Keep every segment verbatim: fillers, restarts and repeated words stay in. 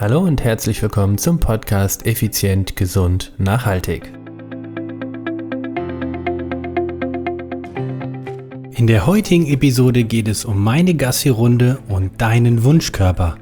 Hallo und herzlich willkommen zum Podcast Effizient, Gesund, Nachhaltig. In der heutigen Episode geht es um meine Gassi-Runde und deinen Wunschkörper.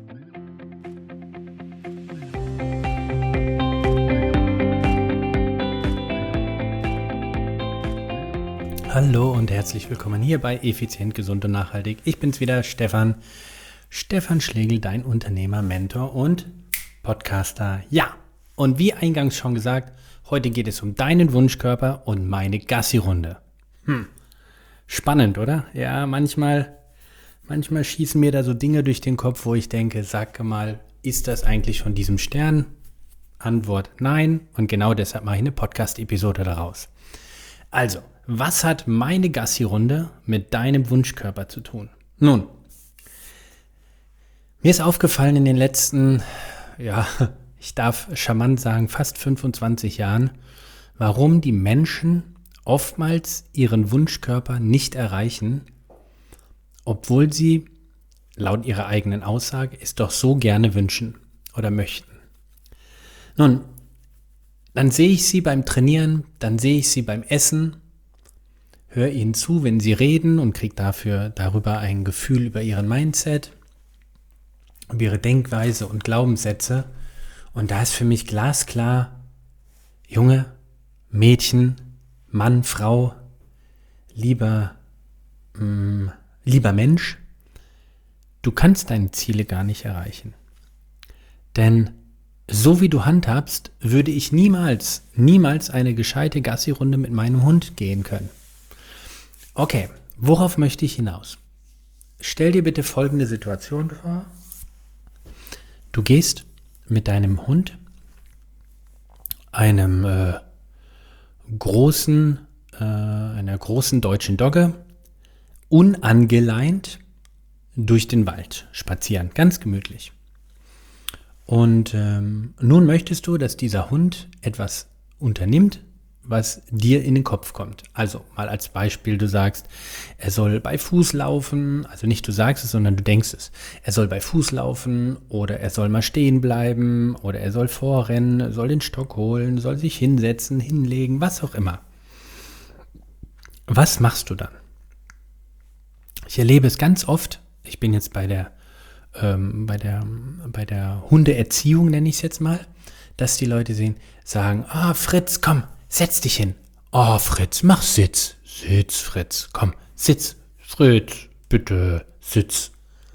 Hallo und herzlich willkommen hier bei Effizient, Gesund und Nachhaltig. Ich bin's wieder, Stefan. Stefan Schlegel, dein Unternehmer, Mentor und Podcaster. Ja, und wie eingangs schon gesagt, heute geht es um deinen Wunschkörper und meine Gassi-Runde. Hm, spannend, oder? Ja, manchmal, manchmal schießen mir da so Dinge durch den Kopf, wo ich denke, sag mal, ist das eigentlich von diesem Stern? Antwort nein, und genau deshalb mache ich eine Podcast-Episode daraus. Also, was hat meine Gassi-Runde mit deinem Wunschkörper zu tun? Nun, mir ist aufgefallen in den letzten, ja, ich darf charmant sagen, fast fünfundzwanzig Jahren, warum die Menschen oftmals ihren Wunschkörper nicht erreichen, obwohl sie, laut ihrer eigenen Aussage, es doch so gerne wünschen oder möchten. Nun, dann sehe ich sie beim Trainieren, dann sehe ich sie beim Essen, höre ihnen zu, wenn sie reden und kriege dafür darüber ein Gefühl über ihren Mindset, über ihre Denkweise und Glaubenssätze. Und da ist für mich glasklar, Junge, Mädchen, Mann, Frau, lieber, mh, lieber Mensch, du kannst deine Ziele gar nicht erreichen. Denn so wie du handhabst, würde ich niemals, niemals eine gescheite Gassi-Runde mit meinem Hund gehen können. Okay, worauf möchte ich hinaus? Stell dir bitte folgende Situation vor. Du gehst mit deinem Hund, einem äh, großen, äh, einer großen deutschen Dogge, unangeleint durch den Wald spazieren, ganz gemütlich. Und ähm, nun möchtest du, dass dieser Hund etwas unternimmt, was dir in den Kopf kommt. Also mal als Beispiel, du sagst, er soll bei Fuß laufen, also nicht du sagst es, sondern du denkst es. Er soll bei Fuß laufen oder er soll mal stehen bleiben oder er soll vorrennen, soll den Stock holen, soll sich hinsetzen, hinlegen, was auch immer. Was machst du dann? Ich erlebe es ganz oft, ich bin jetzt bei der, ähm, bei der, bei der Hundeerziehung, nenne ich es jetzt mal, dass die Leute sehen, sagen, ah, Fritz, komm, setz dich hin. Oh, Fritz, mach Sitz. Sitz, Fritz. Komm, sitz. Fritz, bitte, sitz.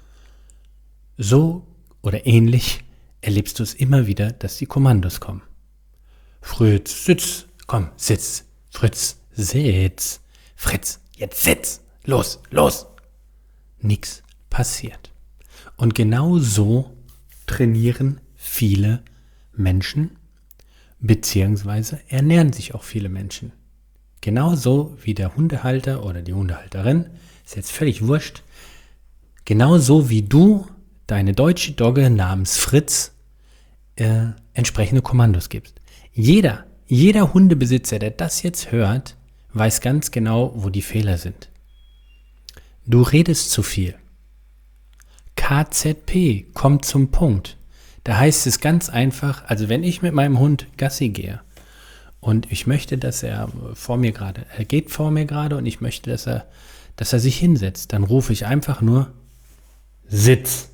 So oder ähnlich erlebst du es immer wieder, dass die Kommandos kommen. Fritz, sitz. Komm, sitz. Fritz, sitz. Fritz, jetzt sitz. Los, los. Nix passiert. Und genau so trainieren viele Menschen, beziehungsweise ernähren sich auch viele Menschen. Genauso wie der Hundehalter oder die Hundehalterin, ist jetzt völlig wurscht, genauso wie du deine deutsche Dogge namens Fritz äh, entsprechende Kommandos gibst. Jeder, jeder Hundebesitzer, der das jetzt hört, weiß ganz genau, wo die Fehler sind. Du redest zu viel. K Z P, kommt zum Punkt. Da heißt es ganz einfach, also wenn ich mit meinem Hund Gassi gehe und ich möchte, dass er vor mir gerade, er geht vor mir gerade und ich möchte, dass er, dass er sich hinsetzt, dann rufe ich einfach nur Sitz.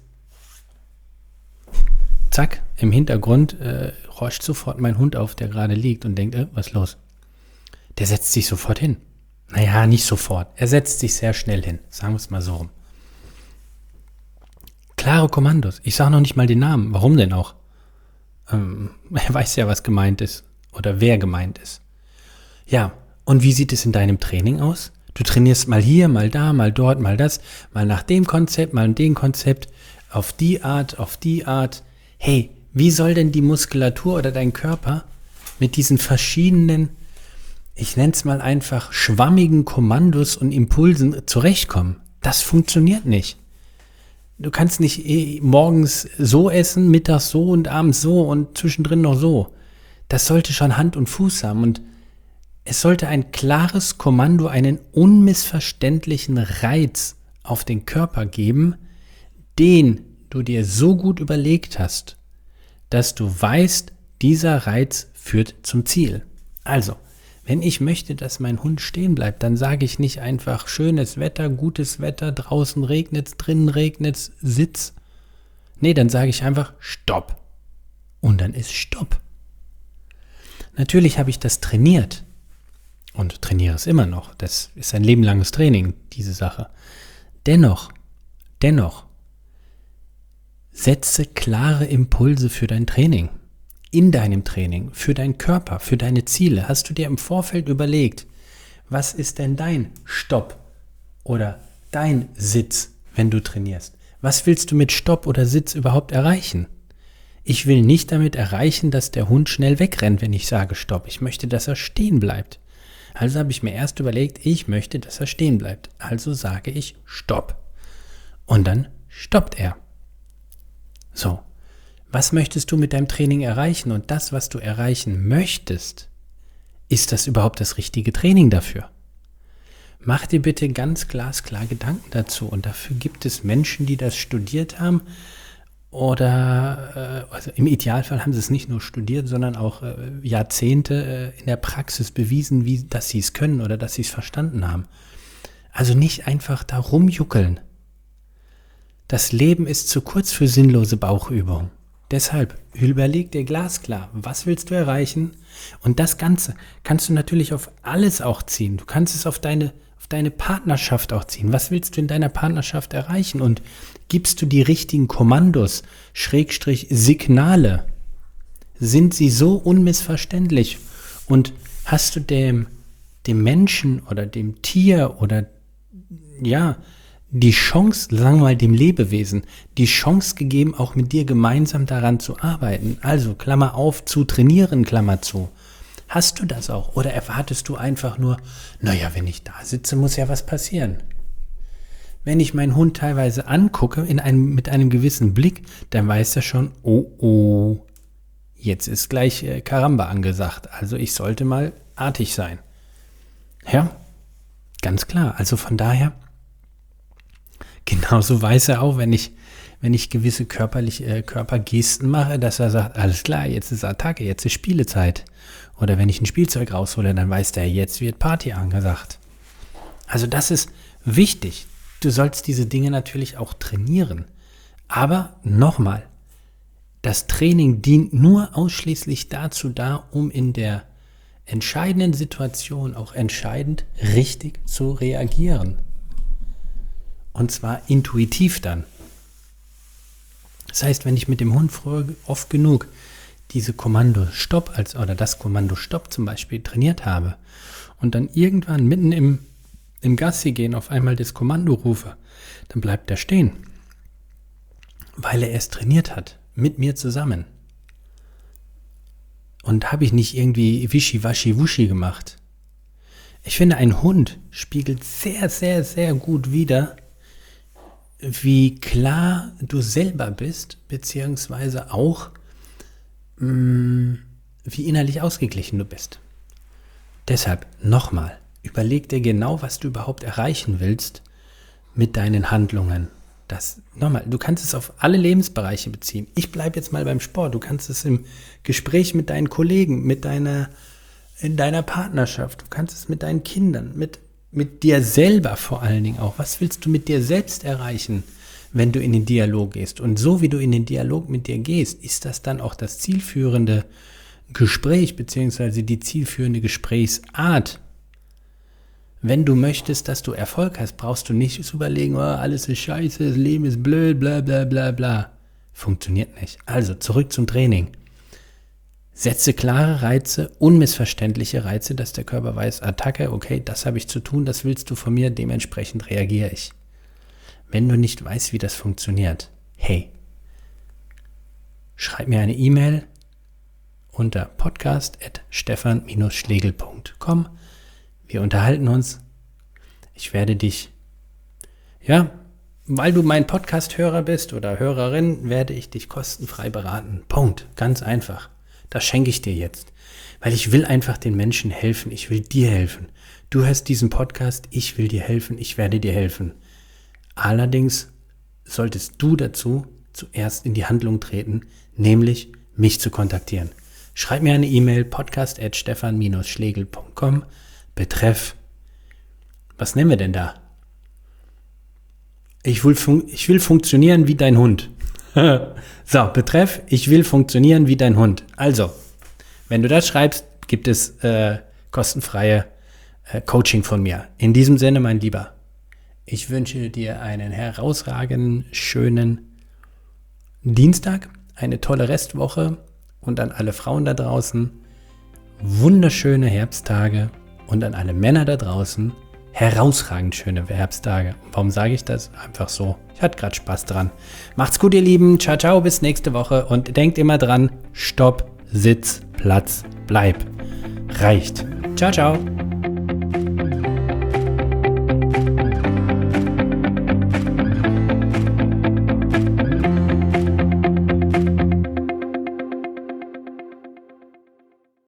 Zack, im Hintergrund äh, horcht sofort mein Hund auf, der gerade liegt und denkt, äh, was ist los? Der setzt sich sofort hin. Naja, nicht sofort. Er setzt sich sehr schnell hin, sagen wir es mal so rum. Klare Kommandos. Ich sage noch nicht mal den Namen. Warum denn auch? Ähm, er weiß ja, was gemeint ist oder wer gemeint ist. Ja, und wie sieht es in deinem Training aus? Du trainierst mal hier, mal da, mal dort, mal das, mal nach dem Konzept, mal dem Konzept, auf die Art, auf die Art. Hey, wie soll denn die Muskulatur oder dein Körper mit diesen verschiedenen, ich nenne es mal einfach, schwammigen Kommandos und Impulsen zurechtkommen? Das funktioniert nicht. Du kannst nicht eh morgens so essen, mittags so und abends so und zwischendrin noch so. Das sollte schon Hand und Fuß haben und es sollte ein klares Kommando, einen unmissverständlichen Reiz auf den Körper geben, den du dir so gut überlegt hast, dass du weißt, dieser Reiz führt zum Ziel. Also, wenn ich möchte, dass mein Hund stehen bleibt, dann sage ich nicht einfach schönes Wetter, gutes Wetter, draußen regnet's, drinnen regnet's, Sitz. Nee, dann sage ich einfach Stopp. Und dann ist Stopp. Natürlich habe ich das trainiert und trainiere es immer noch. Das ist ein lebenlanges Training, diese Sache. Dennoch, dennoch, setze klare Impulse für dein Training. In deinem Training, für deinen Körper, für deine Ziele. Hast du dir im Vorfeld überlegt, was ist denn dein Stopp oder dein Sitz, wenn du trainierst? Was willst du mit Stopp oder Sitz überhaupt erreichen? Ich will nicht damit erreichen, dass der Hund schnell wegrennt, wenn ich sage Stopp. Ich möchte, dass er stehen bleibt. Also habe ich mir erst überlegt, ich möchte, dass er stehen bleibt. Also sage ich Stopp. Und dann stoppt er. So. Was möchtest du mit deinem Training erreichen? Und das, was du erreichen möchtest, ist das überhaupt das richtige Training dafür? Mach dir bitte ganz glasklar Gedanken dazu. Und dafür gibt es Menschen, die das studiert haben. Oder äh, also im Idealfall haben sie es nicht nur studiert, sondern auch äh, Jahrzehnte äh, in der Praxis bewiesen, wie, dass sie es können oder dass sie es verstanden haben. Also nicht einfach da rumjuckeln. Das Leben ist zu kurz für sinnlose Bauchübungen. Deshalb überleg dir glasklar, was willst du erreichen? Und das Ganze kannst du natürlich auf alles auch ziehen. Du kannst es auf deine, auf deine Partnerschaft auch ziehen. Was willst du in deiner Partnerschaft erreichen? Und gibst du die richtigen Kommandos, Schrägstrich Signale? Sind sie so unmissverständlich? Und hast du dem, dem Menschen oder dem Tier oder ja, die Chance, sagen wir mal dem Lebewesen, die Chance gegeben, auch mit dir gemeinsam daran zu arbeiten. Also, Klammer auf, zu trainieren, Klammer zu. Hast du das auch? Oder erwartest du einfach nur, naja, wenn ich da sitze, muss ja was passieren. Wenn ich meinen Hund teilweise angucke, in einem, mit einem gewissen Blick, dann weiß er schon, oh, oh, jetzt ist gleich äh, Karamba angesagt. Also ich sollte mal artig sein. Ja, ganz klar. Also von daher, genauso weiß er auch, wenn ich, wenn ich gewisse körperliche äh, Körpergesten mache, dass er sagt, alles klar, jetzt ist Attacke, jetzt ist Spielezeit. Oder wenn ich ein Spielzeug raushole, dann weiß der, jetzt wird Party angesagt. Also das ist wichtig. Du sollst diese Dinge natürlich auch trainieren. Aber nochmal, das Training dient nur ausschließlich dazu da, um in der entscheidenden Situation auch entscheidend richtig zu reagieren. Und zwar intuitiv dann. Das heißt, wenn ich mit dem Hund früher oft genug diese Kommando Stopp als oder das Kommando Stopp zum Beispiel trainiert habe und dann irgendwann mitten im, im Gassi gehen auf einmal das Kommando rufe, dann bleibt er stehen, weil er es trainiert hat, mit mir zusammen. Und habe ich nicht irgendwie wischi-waschi-wuschi gemacht. Ich finde, ein Hund spiegelt sehr, sehr, sehr gut wider, wie klar du selber bist, beziehungsweise auch, mh, wie innerlich ausgeglichen du bist. Deshalb nochmal, überleg dir genau, was du überhaupt erreichen willst mit deinen Handlungen. Das, nochmal, du kannst es auf alle Lebensbereiche beziehen. Ich bleibe jetzt mal beim Sport. Du kannst es im Gespräch mit deinen Kollegen, mit deiner, in deiner Partnerschaft, du kannst es mit deinen Kindern, mit, mit dir selber vor allen Dingen auch. Was willst du mit dir selbst erreichen, wenn du in den Dialog gehst? Und so wie du in den Dialog mit dir gehst, ist das dann auch das zielführende Gespräch, beziehungsweise die zielführende Gesprächsart. Wenn du möchtest, dass du Erfolg hast, brauchst du nicht zu überlegen, oh, alles ist scheiße, das Leben ist blöd, bla bla bla bla. Funktioniert nicht. Also zurück zum Training. Setze klare Reize, unmissverständliche Reize, dass der Körper weiß, Attacke, okay, das habe ich zu tun, das willst du von mir, dementsprechend reagiere ich. Wenn du nicht weißt, wie das funktioniert, hey, schreib mir eine E-Mail unter podcast at stefan schlegel punkt com. Wir unterhalten uns. Ich werde dich, ja, weil du mein Podcast-Hörer bist oder Hörerin, werde ich dich kostenfrei beraten. Punkt. Ganz einfach. Das schenke ich dir jetzt. Weil ich will einfach den Menschen helfen. Ich will dir helfen. Du hörst diesen Podcast. Ich will dir helfen. Ich werde dir helfen. Allerdings solltest du dazu zuerst in die Handlung treten, nämlich mich zu kontaktieren. Schreib mir eine E-Mail, podcast at stefan dash schlegel punkt com, betreff, was nennen wir denn da? Ich will, fun- ich will funktionieren wie dein Hund. So, betreff, ich will funktionieren wie dein Hund. Also, wenn du das schreibst, gibt es äh, kostenfreie äh, Coaching von mir. In diesem Sinne, mein Lieber, ich wünsche dir einen herausragenden, schönen Dienstag, eine tolle Restwoche und an alle Frauen da draußen wunderschöne Herbsttage und an alle Männer da draußen herausragend schöne Herbsttage. Warum sage ich das? Einfach so. Ich hatte gerade Spaß dran. Macht's gut, ihr Lieben. Ciao, ciao, bis nächste Woche. Und denkt immer dran, Stopp, Sitz, Platz, Bleib. Reicht. Ciao, ciao.